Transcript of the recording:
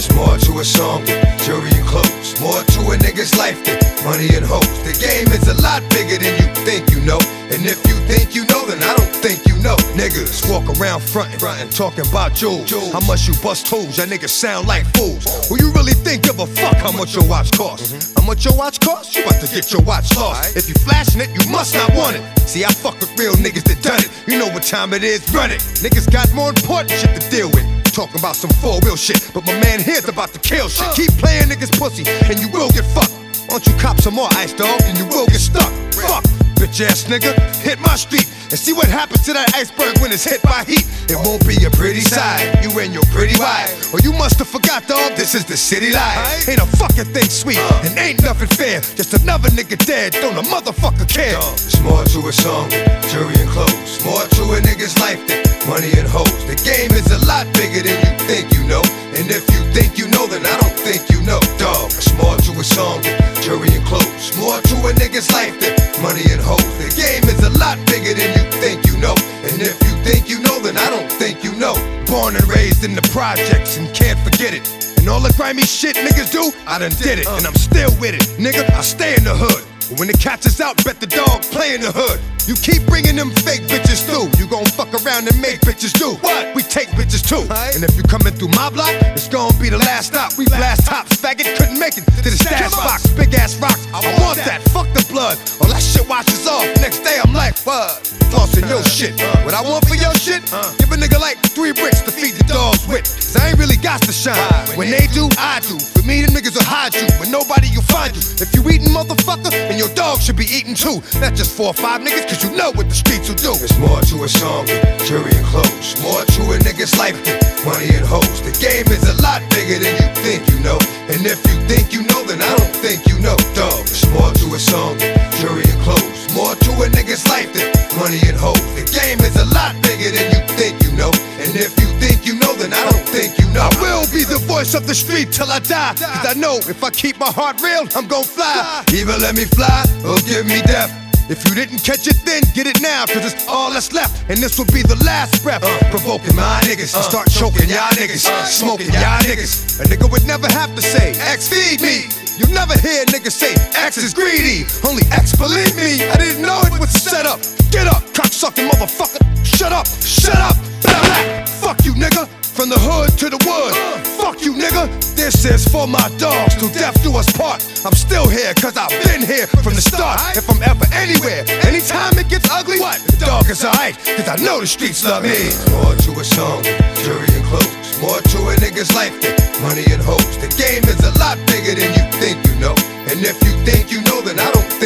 There's more to a song than jury and clothes. More to a nigga's life than money and hoes. The game is a lot bigger than you think you know. And if you think you know, then I don't think you know. Niggas walk around frontin', talking about jewels. How much you bust hoes, y'all niggas sound like fools. Who you really think give a fuck how much your watch costs? How much your watch costs? You about to get your watch lost. If you flashing it, you must not want it. See, I fuck with real niggas that done it. You know what time it is, run it. Niggas got more important shit to deal with. Talking about some four-wheel shit, but my man here's about to kill shit. Keep playing niggas pussy, and you will get fucked. Why don't you cop some more ice, dog, and you will get stuck. Fuck, bitch-ass nigga, hit my street and see what happens to that iceberg when it's hit by heat. It won't be a pretty side, you and your pretty wife. Or you must have forgot, dog, this is the city life. Ain't a fucking thing sweet, and ain't nothing fair. Just another nigga dead, don't a motherfucker care. There's more to a song than jury and clothes. More to a nigga's life than money and hoes. The game is a lot bigger than you think you know. And if you think you know, then I don't think you know, dog. There's more to a song than jury and clothes. More to a nigga's life than money and hoes. The game is a lot bigger than you think you know. And if you think you know, then I don't think you know. Born and raised in the projects and can't forget it. And all the grimy shit niggas do, I done did it. And I'm still with it, nigga, I stay in the hood. But when the catch is out, bet the dog play in the hood. You keep bringing them fake bitches through, you gon' fuck around and make bitches do what? We take bitches too. And if you coming through my block, it's gon' be the last stop. We blast tops, faggot couldn't make it to the stash box. Big ass rocks, I want that, fuck the blood. All that shit washes off, next day I'm like, what? Flossing your shit. What I want for your shit? Give a nigga like 3 bricks to feed the dogs with. Cause I ain't really got to shine. When they do, I do. For me, the niggas will hide you. When nobody will find you. If you eatin', motherfucker, then your dog should be eatin' too. Not just 4 or 5 niggas, cause you know what the streets will do. There's more to a song than jury and clothes. More to a nigga's life than money and hoes. The game is a lot bigger than you think you know. And if you think you know, then I don't think you know, dog. There's more to a song than jury and clothes. More to a nigga's life than money and hoes. The game is a lot bigger than you think you know. And if you think you know, then I don't think you know. I will be the voice of the street till I die. Cause I know if I keep my heart real, I'm gon' fly. Either let me fly or give me death. If you didn't catch it then, get it now, cause it's all that's left. And this will be the last breath. Provoking my niggas, start choking y'all niggas, smoking y'all niggas. A nigga would never have to say, X feed me. You never hear niggas say, X is greedy. Only X believe me, I didn't know it was set up. Get up, cocksucking motherfucker. Shut up, shut up. Fuck you nigga, from the hood to the wood. Fuck you nigga, this is for my dogs, till death do us part. I'm still here, cause I've been here from the start. If I'm ever anywhere, anytime it gets ugly, the dog is alright, cause I know the streets love me. More to a song than jury and clothes. More to a nigga's life than money and hoes. The game is a lot bigger than you think you know. And if you think you know, then I don't